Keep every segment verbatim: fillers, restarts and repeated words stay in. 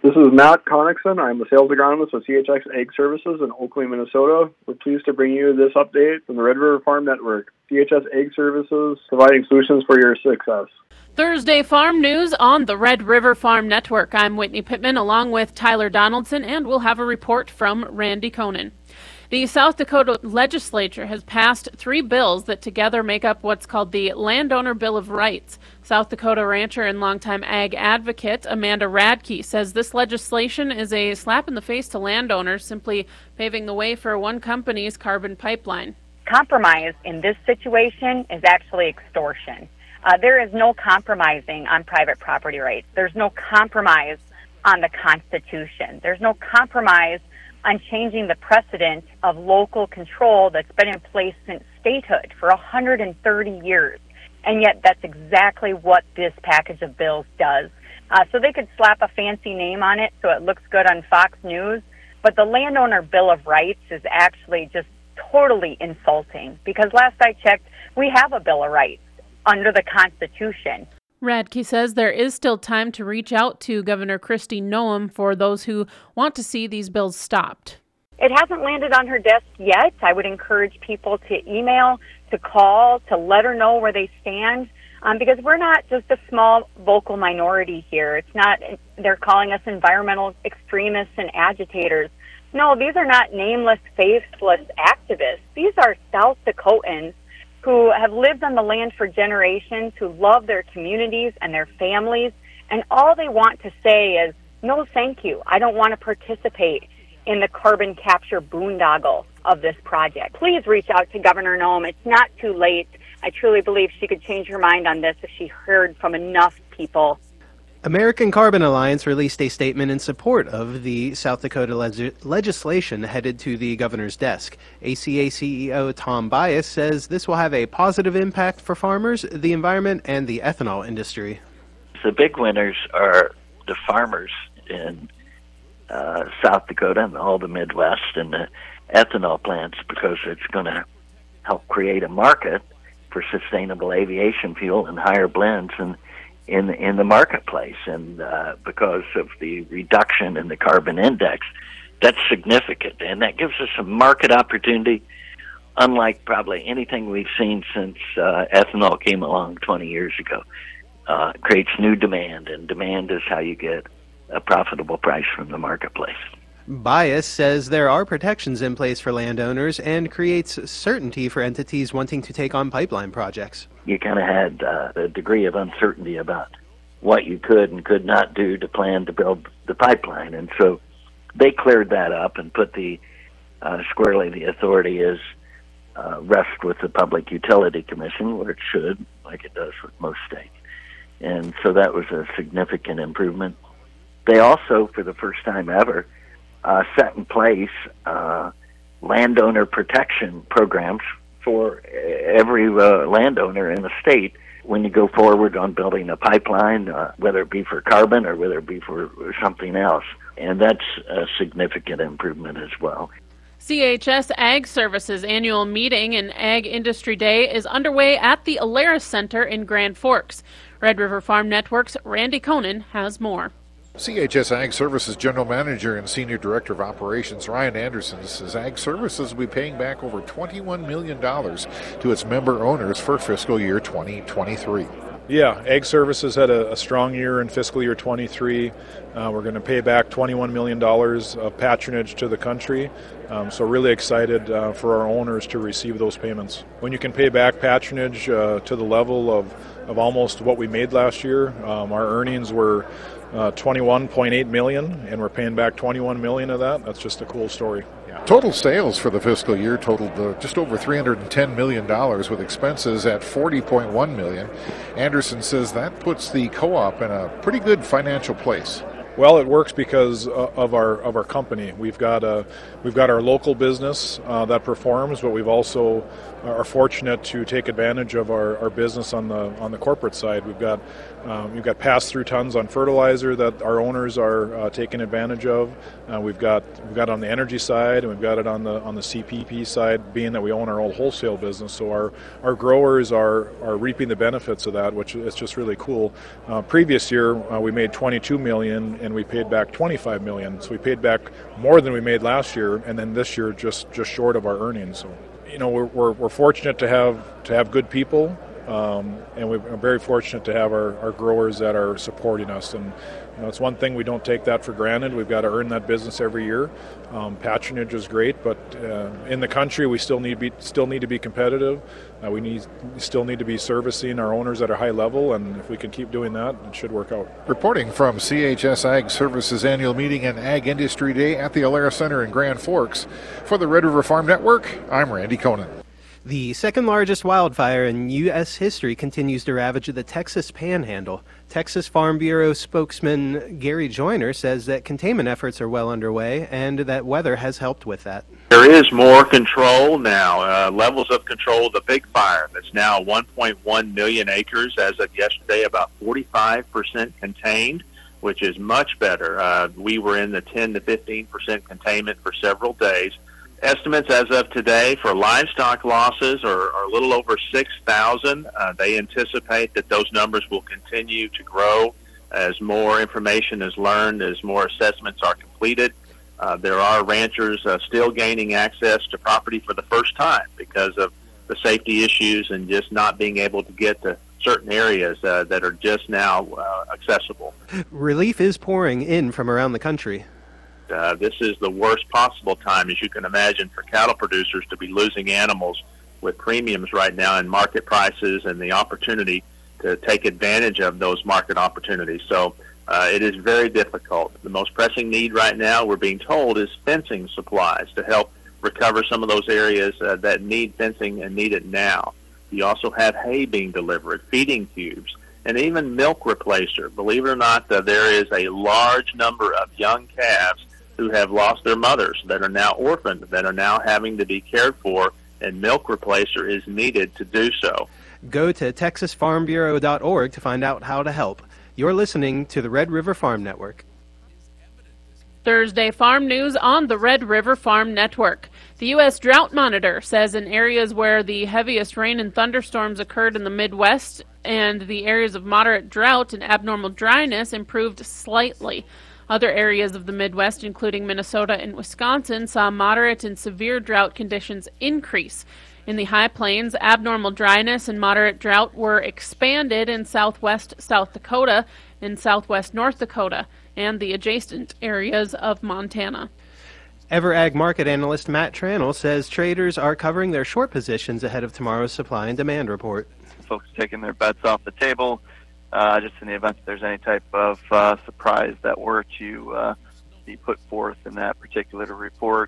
This is Matt Connickson. I'm the sales agronomist with C H X Ag Services in Oakley, Minnesota. We're pleased to bring you this update from the Red River Farm Network. C H X Ag Services, providing solutions for your success. Thursday Farm News on the Red River Farm Network. I'm Whitney Pittman along with Tyler Donaldson, and we'll have a report from Randy Koenen. The South Dakota legislature has passed three bills that together make up what's called the Landowner Bill of Rights. South Dakota rancher and longtime ag advocate Amanda Radke says this legislation is a slap in the face to landowners, simply paving the way for one company's carbon pipeline. Compromise in this situation is actually extortion. Uh, there is no compromising on private property rights. There's no compromise on the Constitution. There's no compromise on changing the precedent of local control that's been in place since statehood for one hundred thirty years. And yet that's exactly what this package of bills does. Uh, so they could slap a fancy name on it so it looks good on Fox News, but the Landowner Bill of Rights is actually just totally insulting, because last I checked, we have a Bill of Rights under the Constitution. Radke says there is still time to reach out to Governor Kristi Noem for those who want to see these bills stopped. It hasn't landed on her desk yet. I would encourage people to email, to call, to let her know where they stand, um, because we're not just a small vocal minority here. It's not, they're calling us environmental extremists and agitators. No, these are not nameless, faceless activists. These are South Dakotans who have lived on the land for generations, who love their communities and their families, and all they want to say is, no, thank you. I don't want to participate in the carbon capture boondoggle of this project. Please reach out to Governor Noem. It's not too late. I truly believe she could change her mind on this if she heard from enough people. American Carbon Alliance released a statement in support of the South Dakota leg- legislation headed to the governor's desk. A C A C E O Tom Bias says this will have a positive impact for farmers, the environment, and the ethanol industry. The big winners are the farmers in uh, South Dakota and all the Midwest and the ethanol plants, because it's going to help create a market for sustainable aviation fuel and higher blends and in in the marketplace, and uh, because of the reduction in the carbon index, that's significant, and that gives us a market opportunity unlike probably anything we've seen since uh, ethanol came along twenty years ago. Uh, it creates new demand, and demand is how you get a profitable price from the marketplace. Bias says there are protections in place for landowners and creates certainty for entities wanting to take on pipeline projects. You kind of had uh, a degree of uncertainty about what you could and could not do to plan to build the pipeline. And so they cleared that up and put the uh, squarely the authority is uh, rest with the Public Utility Commission, where it should, like it does with most states. And so that was a significant improvement. They also, for the first time ever, uh, set in place uh, landowner protection programs for every uh, landowner in the state when you go forward on building a pipeline, uh, whether it be for carbon or whether it be for something else. And that's a significant improvement as well. C H S Ag Services annual meeting and Ag Industry Day is underway at the Alaris Center in Grand Forks. Red River Farm Network's Randy Koenen has more. C H S Ag Services General Manager and Senior Director of Operations Ryan Anderson says Ag Services will be paying back over twenty-one million dollars to its member owners for fiscal year twenty twenty-three. Yeah, Ag Services had a, a strong year in fiscal year twenty-three. Uh, we're going to pay back twenty-one million dollars of patronage to the country. Um, so really excited uh, for our owners to receive those payments. When you can pay back patronage uh, to the level of, of almost what we made last year, um, our earnings were Uh, twenty-one point eight million dollars, and we're paying back twenty-one million dollars of that. That's just a cool story. Yeah. Total sales for the fiscal year totaled uh, just over three hundred ten million dollars, with expenses at forty point one million dollars. Anderson says that puts the co-op in a pretty good financial place. Well, it works because uh, of our of our company. We've got a we've got our local business uh, that performs, but we've also uh, are fortunate to take advantage of our, our business on the on the corporate side. We've got Um, you've got pass-through tons on fertilizer that our owners are uh, taking advantage of. Uh, we've got we've got it on the energy side, and we've got it on the on the C P P side, being that we own our own wholesale business. So our, our growers are are reaping the benefits of that, which is just really cool. Uh, previous year uh, we made twenty-two million dollars and we paid back twenty-five million dollars. So we paid back more than we made last year, and then this year just just short of our earnings. So you know we're we're, we're fortunate to have to have good people. Um, and we're very fortunate to have our, our growers that are supporting us. And you know, it's one thing, we don't take that for granted. We've got to earn that business every year. Um, patronage is great, but uh, in the country we still need be still need to be competitive. Uh, we need we still need to be servicing our owners at a high level, and if we can keep doing that, it should work out. Reporting from C H S Ag Services Annual Meeting and Ag Industry Day at the Alara Center in Grand Forks, for the Red River Farm Network, I'm Randy Koenen. The second largest wildfire in U S history continues to ravage the Texas Panhandle. Texas Farm Bureau spokesman Gary Joyner says that containment efforts are well underway and that weather has helped with that. There is more control now, uh, levels of control of the big fire that's now one point one million acres as of yesterday, about forty-five percent contained, which is much better. Uh, we were in the ten to fifteen percent containment for several days. Estimates as of today for livestock losses are, are a little over six thousand. Uh, they anticipate that those numbers will continue to grow as more information is learned, as more assessments are completed. Uh, there are ranchers uh, still gaining access to property for the first time because of the safety issues and just not being able to get to certain areas uh, that are just now uh, accessible. Relief is pouring in from around the country. Uh, this is the worst possible time, as you can imagine, for cattle producers to be losing animals with premiums right now in market prices and the opportunity to take advantage of those market opportunities. So uh, it is very difficult. The most pressing need right now, we're being told, is fencing supplies to help recover some of those areas uh, that need fencing and need it now. You also have hay being delivered, feeding tubes, and even milk replacer. Believe it or not, uh, there is a large number of young calves who have lost their mothers, that are now orphaned, that are now having to be cared for, and milk replacer is needed to do so. Go to texas farm bureau dot org to find out how to help. You're listening to the Red River Farm Network. Thursday farm news on the Red River Farm Network. The U S Drought Monitor says in areas where the heaviest rain and thunderstorms occurred in the Midwest and the areas of moderate drought and abnormal dryness improved slightly. Other areas of the Midwest, including Minnesota and Wisconsin, saw moderate and severe drought conditions increase. In the High Plains, abnormal dryness and moderate drought were expanded in southwest South Dakota and southwest North Dakota and the adjacent areas of Montana. EverAg market analyst Matt Tranel says traders are covering their short positions ahead of tomorrow's supply and demand report. Folks taking their bets off the table. Uh, just in the event that there's any type of uh, surprise that were to uh, be put forth in that particular report.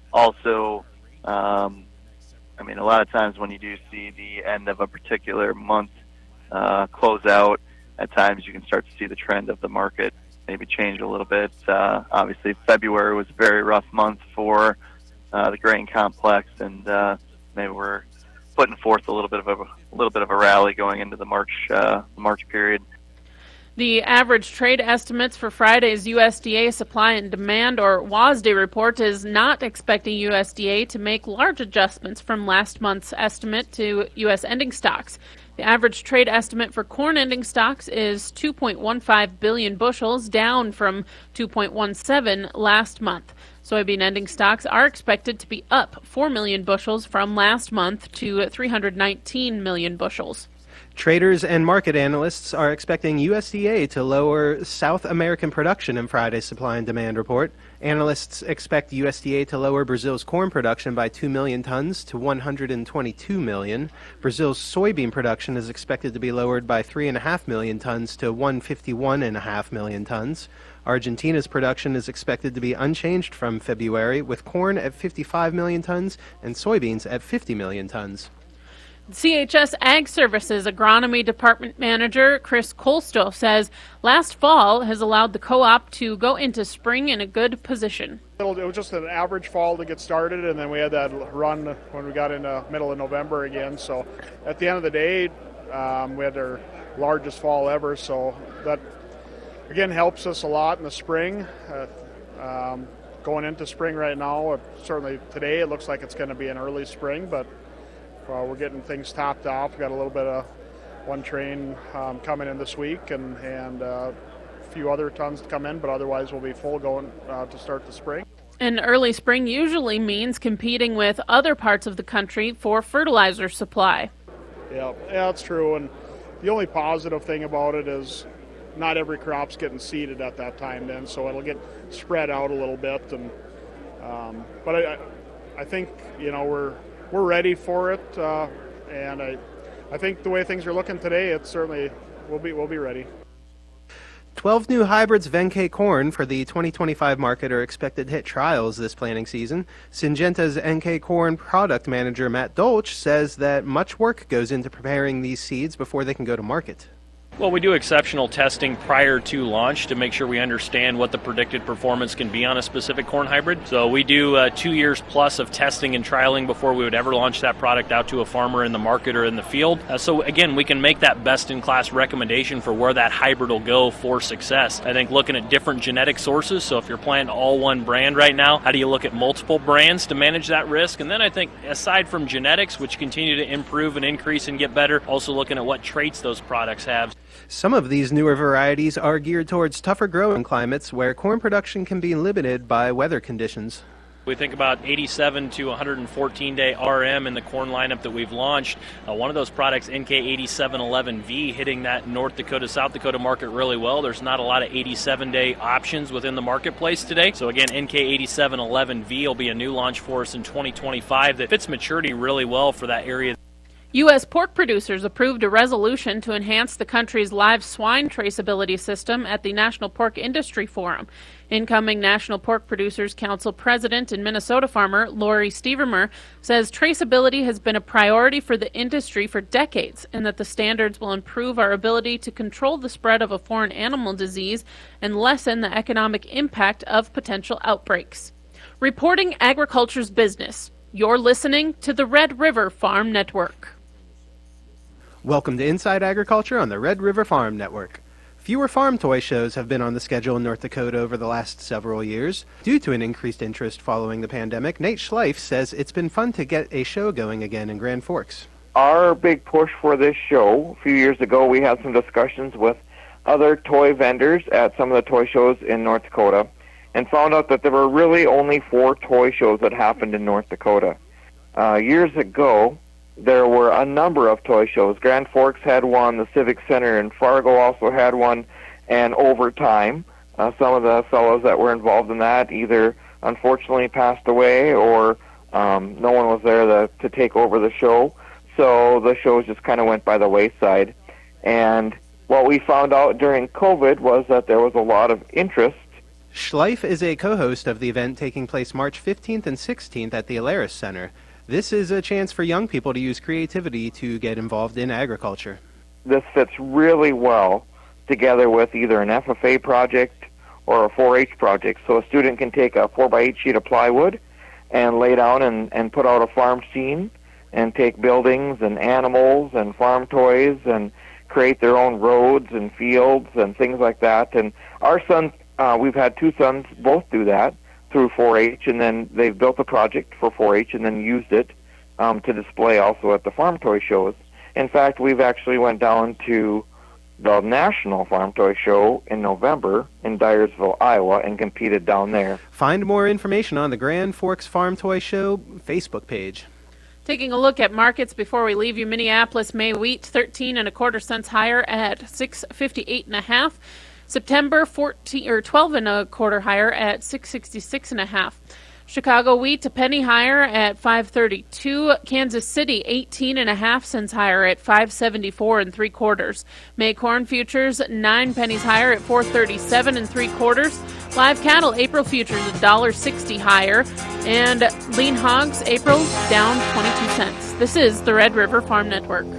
Also, um, I mean, a lot of times when you do see the end of a particular month uh, close out, at times you can start to see the trend of the market maybe change a little bit. Uh, obviously, February was a very rough month for uh, the grain complex, and uh, maybe we're putting forth a little bit of a, a little bit of a rally going into the March uh, March period. The average trade estimates for Friday's U S D A Supply and Demand, or W A S D A report, is not expecting U S D A to make large adjustments from last month's estimate to U S ending stocks. The average trade estimate for corn ending stocks is two point one five billion bushels, down from two point one seven last month. Soybean ending stocks are expected to be up four million bushels from last month to three hundred nineteen million bushels. Traders and market analysts are expecting U S D A to lower South American production in Friday's supply and demand report. Analysts expect U S D A to lower Brazil's corn production by two million tons to one hundred twenty-two million. Brazil's soybean production is expected to be lowered by three point five million tons to one hundred fifty-one point five million tons. Argentina's production is expected to be unchanged from February, with corn at fifty-five million tons and soybeans at fifty million tons. C H S Ag Services Agronomy Department Manager Chris Kolstow says last fall has allowed the co-op to go into spring in a good position. It was just an average fall to get started, and then we had that run when we got in the middle of November again. So at the end of the day, um, we had our largest fall ever. So that, again, helps us a lot in the spring. Uh, um, going into spring right now, uh, certainly today it looks like it's going to be an early spring, but uh, we're getting things topped off. We've got a little bit of one train um, coming in this week and, and uh, a few other tons to come in, but otherwise we'll be full going uh, to start the spring. And early spring usually means competing with other parts of the country for fertilizer supply. Yeah, yeah, that's true. And the only positive thing about it is not every crop's getting seeded at that time then, so it'll get spread out a little bit. And um, but I, I think you know we're we're ready for it, uh, and I I think the way things are looking today, it's certainly we'll be we'll be ready. twelve new hybrids of N K corn for the twenty twenty-five market are expected to hit trials this planting season. Syngenta's N K corn product manager Matt Dolch says that much work goes into preparing these seeds before they can go to market. Well, we do exceptional testing prior to launch to make sure we understand what the predicted performance can be on a specific corn hybrid. So we do uh, two years plus of testing and trialing before we would ever launch that product out to a farmer in the market or in the field. Uh, so again, we can make that best-in-class recommendation for where that hybrid will go for success. I think looking at different genetic sources, so if you're planting all one brand right now, how do you look at multiple brands to manage that risk? And then I think aside from genetics, which continue to improve and increase and get better, also looking at what traits those products have. Some of these newer varieties are geared towards tougher growing climates where corn production can be limited by weather conditions. We think about eighty-seven to one hundred fourteen day R M in the corn lineup that we've launched. Uh, one of those products, N K eighty-seven eleven V, hitting that North Dakota, South Dakota market really well. There's not a lot of eighty-seven day options within the marketplace today. So again, N K eighty-seven eleven V will be a new launch for us in twenty twenty-five that fits maturity really well for that area. U S pork producers approved a resolution to enhance the country's live swine traceability system at the National Pork Industry Forum. Incoming National Pork Producers Council president and Minnesota farmer Lori Stevermer says traceability has been a priority for the industry for decades and that the standards will improve our ability to control the spread of a foreign animal disease and lessen the economic impact of potential outbreaks. Reporting agriculture's business, you're listening to the Red River Farm Network. Welcome to Inside Agriculture on the Red River Farm Network. Fewer farm toy shows have been on the schedule in North Dakota over the last several years. Due to an increased interest following the pandemic, Nate Schleif says it's been fun to get a show going again in Grand Forks. Our big push for this show, a few years ago, we had some discussions with other toy vendors at some of the toy shows in North Dakota and found out that there were really only four toy shows that happened in North Dakota. Uh, years ago, there were a number of toy shows. Grand Forks had one, the Civic Center in Fargo also had one, and over time, uh, some of the fellows that were involved in that either unfortunately passed away or um, no one was there to, to take over the show, so the shows just kind of went by the wayside. And what we found out during COVID was that there was a lot of interest. Schleif is a co-host of the event taking place March fifteenth and sixteenth at the Alaris Center. This is a chance for young people to use creativity to get involved in agriculture. This fits really well together with either an F F A project or a four H project. So a student can take a four by eight sheet of plywood and lay down and, and put out a farm scene and take buildings and animals and farm toys and create their own roads and fields and things like that. And our son, uh, we've had two sons both do that through four H, and then they've built a project for four H and then used it um, to display also at the farm toy shows. In fact, we've actually went down to the National Farm Toy Show in November in Dyersville, Iowa, and competed down there. Find more information on the Grand Forks Farm Toy Show Facebook page. Taking a look at markets before we leave you, Minneapolis May wheat thirteen and a quarter cents higher at six fifty-eight and a half. September fourteen or twelve and a quarter higher at six sixty-six and a half. Chicago wheat a penny higher at five thirty-two. Kansas City eighteen and a half cents higher at five seventy-four and three quarters. May corn futures nine pennies higher at four thirty-seven and three quarters. Live cattle April futures a dollar sixty higher, and lean hogs April down twenty-two cents. This is the Red River Farm Network.